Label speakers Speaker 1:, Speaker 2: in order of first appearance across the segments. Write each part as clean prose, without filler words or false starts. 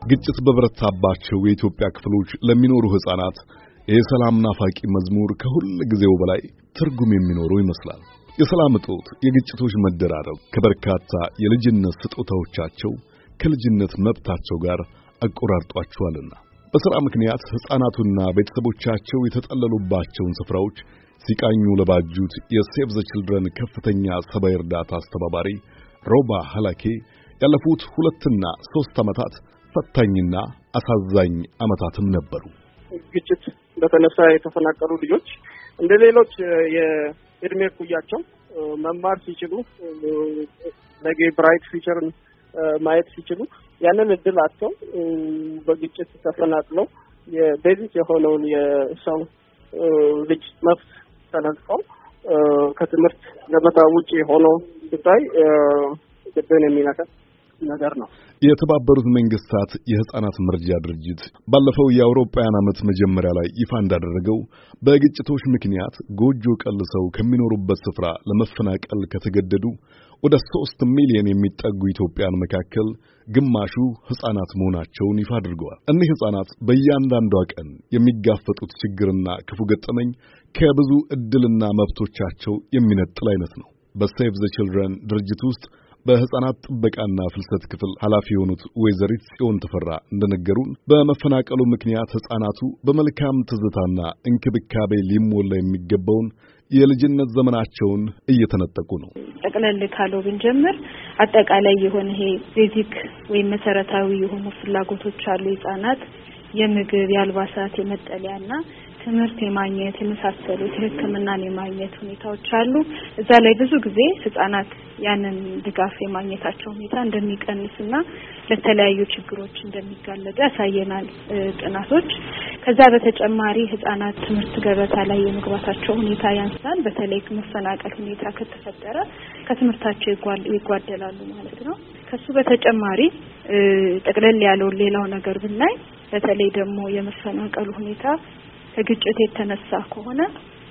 Speaker 1: ግጭት በበረታባቸው የኢትዮጵያ ክፍሎች ለሚኖሩ ሕፃናት የሰላም ናፋቂ መዝሙር ከሁሉ ጊዜው በላይ ትርጉም የሚኖረው ይመስላል። የሰላም እጦት፣ የግጭቶች መደራረብ ከበርካታ የልጅነት ስጦታዎቻቸው ከልጅነት መብታቸው ጋር አቆራርጧቸዋልና በሥራ ምክንያት ሕፃናቱና ቤተሰቦቻቸው የተጠለሉባቸውን ስፍራዎች ሲቃኙ ለባጁት የሴቭ ዘ ችልድረን ከፍተኛ ሰብአዊ እርዳታ አስተባባሪ ሮባ ሐላኬ ያለፉት 2 እና 3 ዓመታት ፈታኝና አሳዛኝ ዓመታትም ነበሩ።
Speaker 2: ግጭት በተነሳ የተፈናቀሉ ልጆች እንደ ሌሎች የእድሜ ኩያቸው መማር ሲችሉ ነገ ብራይት ፊውቸርን ማየት ሲችሉ ያንን እድል አጥተው በግጭት ተፈናቅለው የቤዚክ የሆነውን የሰው ልጅ መብት ተነጥቀው ከትምህርት ገበታ ውጪ ሆነው ሲታይ ግጭትን የሚነካ ነገር ነው።
Speaker 1: የተባበሩት መንግስታት የሕፃናት መርጃ ድርጅት ባለፈው የአውሮፓውያን ዓመት መጀመሪያ ላይ ይፋ እንዳደረገው በግጭቶች ምክንያት ጎጆ ቀልሰው ከሚኖሩበት ስፍራ ለመፈናቀል ከተገደዱ ወደ 3 ሚሊዮን የሚጠጉ ኢትዮጵያን መካከል ግማሹ ሕፃናት መሆናቸውን ይፋ አድርገዋል። እነዚህ ሕፃናት በእያንዳንዷ ቀን የሚጋፈጡት ችግርና ክፉ ገጠመኝ ከብዙ ዕድልና መብቶቻቸው የሚነጥል አይነት ነው። በሴቭ ዘ ችልድረን ድርጅት ውስጥ በሕፃናት ጥበቃና ፍልሰት ክፍል ኃላፊ የሆኑት ወይዘሪት ጽዮን ተፈራ እንደነገሩን በመፈናቀሉ ምክንያት ሕፃናቱ በመልካም ትዝታና እንክብካቤ ሊሞላ የሚገባውን የልጅነት ዘመናቸውን እየተነጠቁ ነው።
Speaker 3: ጠቅለል ካለው ብንጀምር አጠቃላይ የሆነ ይሄ ቤዚክ ወይም መሰረታዊ የሆኑ ፍላጎቶች አሉ። ሕፃናት የምግብ፣ የአልባሳት፣ የመጠለያና ትምህርት የማግኘት የመሳሰሉት ሕክምናን የማግኘት ሁኔታዎች አሉ። እዛ ላይ ብዙ ጊዜ ሕፃናት ያንን ድጋፍ የማግኘታቸው ሁኔታ እንደሚቀንስና ለተለያዩ ችግሮች እንደሚጋለጡ ያሳየናል ጥናቶች። ከዛ በተጨማሪ ሕፃናት ትምህርት ገበታ ላይ የመግባታቸው ሁኔታ ያንሳል። በተለይ መፈናቀል ሁኔታ ከተፈጠረ ከትምህርታቸው ይጓደላሉ ማለት ነው። ከሱ በተጨማሪ ጠቅለል ያለው ሌላው ነገር ብናይ በተለይ ደግሞ የመፈናቀሉ ሁኔታ ከግጭት የተነሳ ከሆነ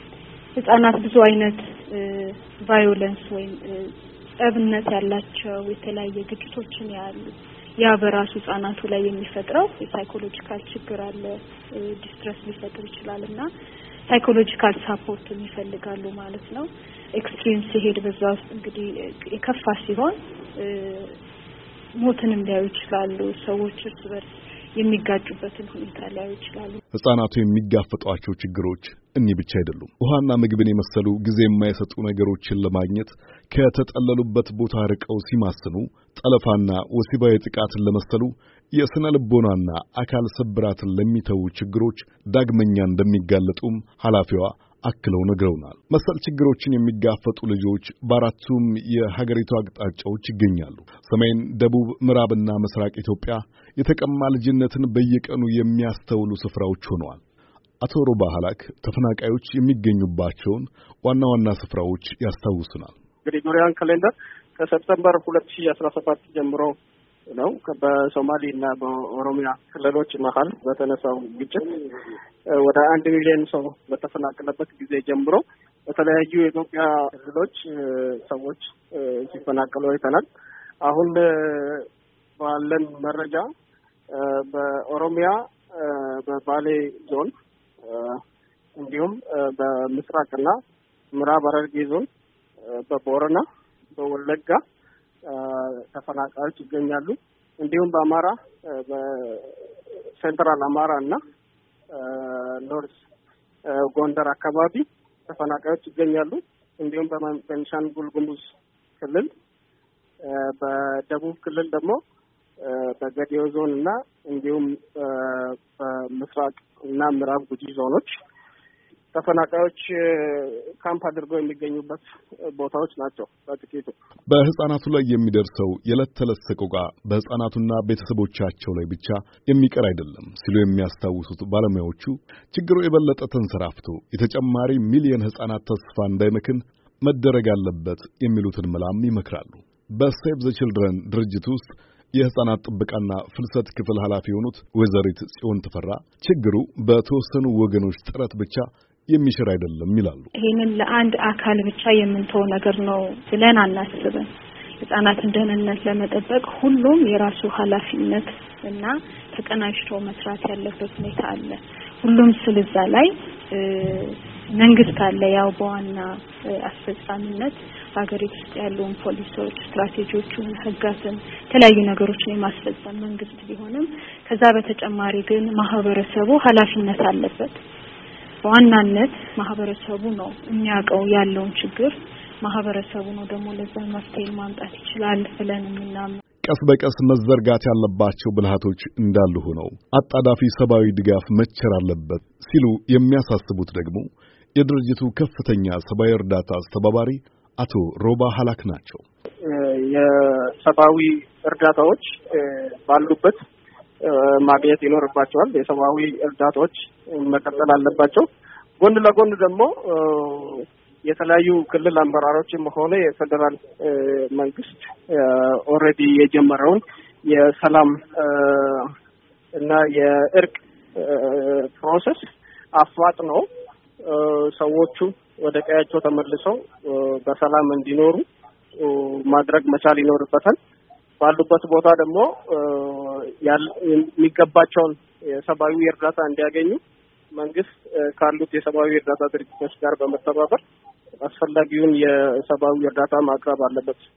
Speaker 3: ሕፃናት ብዙ አይነት ቫዮለንስ ወይም ጸብነት ያላቸው የተለያየ ግጭቶችን ያሉ ያ በራሱ ሕፃናቱ ላይ የሚፈጥረው የሳይኮሎጂካል ችግር አለ። ዲስትረስ ሊፈጥር ይችላልና ሳይኮሎጂካል ሳፖርት ይፈልጋሉ ማለት ነው። ኤክስትሪም ሲሄድ በዛ ውስጥ እንግዲህ የከፋ ሲሆን ሞትንም ሊያዩ ይችላሉ። ሰዎች እርስ በርስ የሚጋጩበትን ሁኔታ ላይ ይችላሉ።
Speaker 1: ሕፃናቱ የሚጋፈጧቸው ችግሮች እኚህ ብቻ አይደሉም። ውሃና ምግብን የመሰሉ ጊዜ የማይሰጡ ነገሮችን ለማግኘት ከተጠለሉበት ቦታ ርቀው ሲማስኑ፣ ጠለፋና ወሲባዊ ጥቃትን ለመሰሉ የስነ ልቦናና አካል ስብራትን ለሚተው ችግሮች ዳግመኛ እንደሚጋለጡም ኃላፊዋ አክለው ነግረውናል። መሰል ችግሮችን የሚጋፈጡ ልጆች በአራቱም የሀገሪቱ አቅጣጫዎች ይገኛሉ። ሰሜን፣ ደቡብ፣ ምዕራብና ምስራቅ ኢትዮጵያ የተቀማ ልጅነትን በየቀኑ የሚያስተውሉ ስፍራዎች ሆነዋል። አቶ ሮባ ሐላክ ተፈናቃዮች የሚገኙባቸውን ዋና ዋና ስፍራዎች ያስታውሱናል።
Speaker 2: ግሪጎሪያን ካሌንደር ከሰፕተምበር 2017 ጀምሮ ነው በሶማሌ እና በኦሮሚያ ክልሎች መሀል በተነሳው ግጭት ወደ 1 ሚሊዮን ሰው በተፈናቀለበት ጊዜ ጀምሮ በተለያዩ የኢትዮጵያ ክልሎች ሰዎች ሲፈናቀሉ አይተናል። አሁን ባለን መረጃ በኦሮሚያ በባሌ ዞን እንዲሁም በምስራቅና ምዕራብ ሐረርጌ ዞን በቦረና በወለጋ ተፈናቃዮች ይገኛሉ። እንዲሁም በአማራ በሴንትራል አማራ እና ኖርዝ ጎንደር አካባቢ ተፈናቃዮች ይገኛሉ። እንዲሁም በቤንሻንጉል ጉሙዝ ክልል፣ በደቡብ ክልል ደግሞ በገዲዮ ዞን እና እንዲሁም በምስራቅ እና ምዕራብ ጉጂ ዞኖች ተፈናቃዮች ካምፕ አድርገው የሚገኙበት ቦታዎች ናቸው። በጥቂቱ
Speaker 1: በሕፃናቱ ላይ የሚደርሰው የዕለት ተዕለት ሰቆቃ በሕፃናቱና ቤተሰቦቻቸው ላይ ብቻ የሚቀር አይደለም ሲሉ የሚያስታውሱት ባለሙያዎቹ ችግሩ የበለጠ ተንሰራፍቶ የተጨማሪ ሚሊዮን ሕፃናት ተስፋ እንዳይመክን መደረግ አለበት የሚሉትን መላም ይመክራሉ። በሴቭ ዘ ችልድረን ድርጅት ውስጥ የሕፃናት ጥበቃና ፍልሰት ክፍል ኃላፊ የሆኑት ወይዘሪት ጽዮን ተፈራ ችግሩ በተወሰኑ ወገኖች ጥረት ብቻ የሚሽር አይደለም ይላሉ።
Speaker 3: ይሄንን ለአንድ አካል ብቻ የምንተው ነገር ነው ብለን አናስብም። ህጻናትን ደህንነት ለመጠበቅ ሁሉም የራሱ ኃላፊነት እና ተቀናጅቶ መስራት ያለበት ሁኔታ አለ። ሁሉም ስለዛ ላይ መንግስት አለ ያው በዋና አስፈጻሚነት ሀገሪቱ ውስጥ ያሉን ፖሊሶች ስትራቴጂዎችን ህጋትን የተለያዩ ነገሮችን የማስፈጸም መንግስት ቢሆንም ከዛ በተጨማሪ ግን ማህበረሰቡ ኃላፊነት አለበት። በዋናነት ማህበረሰቡ ነው የሚያውቀው ያለውን ችግር ማህበረሰቡ ነው ደግሞ ለዛ መፍትሄ ማምጣት ይችላል ብለን እናምናለን።
Speaker 1: ቀስ በቀስ መዘርጋት ያለባቸው ብልሃቶች እንዳሉ ሆነው አጣዳፊ ሰብአዊ ድጋፍ መቸር አለበት ሲሉ የሚያሳስቡት ደግሞ የድርጅቱ ከፍተኛ ሰብአዊ እርዳታ አስተባባሪ አቶ ሮባ ሀላክ ናቸው።
Speaker 2: የሰብአዊ እርዳታዎች ባሉበት ማግኘት ይኖርባቸዋል። የሰብአዊ እርዳታዎች መቀጠል አለባቸው። ጎን ለጎን ደግሞ የተለያዩ ክልል አመራሮችም ሆነ የፌደራል መንግስት ኦልሬዲ የጀመረውን የሰላም እና የእርቅ ፕሮሰስ አፋጥኖ ሰዎቹ ወደ ቀያቸው ተመልሰው በሰላም እንዲኖሩ ማድረግ መቻል ይኖርበታል። ባሉበት ቦታ ደግሞ የሚገባቸውን የሰብአዊ እርዳታ እንዲያገኙ መንግስት ካሉት የሰብአዊ እርዳታ ድርጅቶች ጋር በመተባበር አስፈላጊውን የሰብአዊ እርዳታ ማቅረብ አለበት።